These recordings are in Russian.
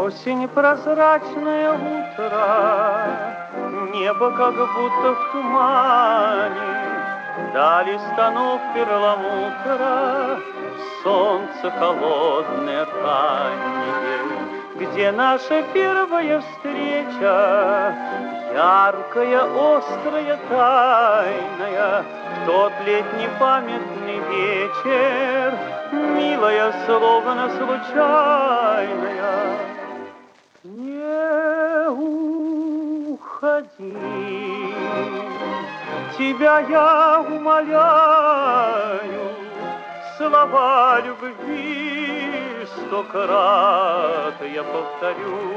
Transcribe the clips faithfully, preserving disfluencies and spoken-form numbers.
Осень, прозрачное утро, небо как будто в тумане, дали станов перламутра, солнце холодное раннее. Где наша первая встреча, яркая, острая, тайная, в тот летний памятный вечер, милая, словно случайная. Не уходи, тебя я умоляю, слова любви сто крат я повторю.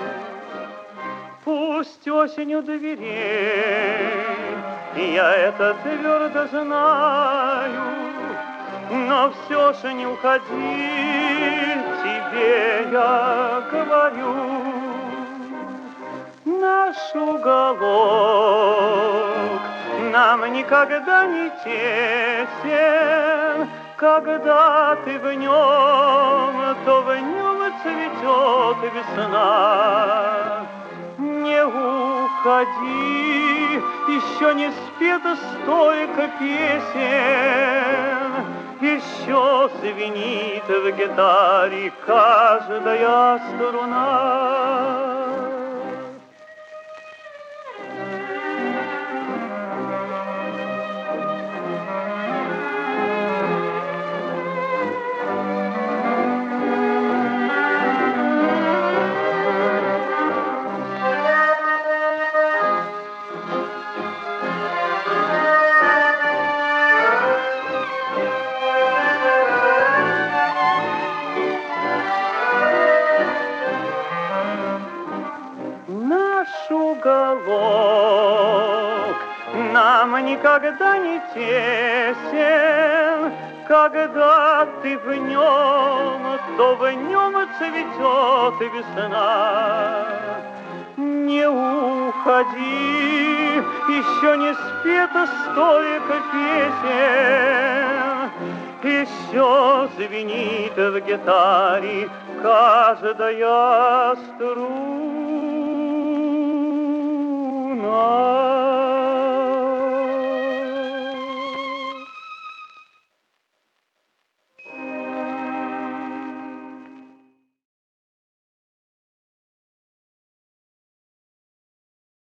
Пусть осень у дверей, я это твердо знаю, но все же не уходи, тебе я говорю. Наш уголок нам никогда не тесен, когда ты в нем, то в нем цветет весна. Не уходи, еще не спето столько песен, еще звенит в гитаре каждая струна. Уголок нам никогда не тесен, когда ты в нем, то в нем цветет весна. Не уходи, еще не спето столько песен, еще звенит в гитаре каждая струна.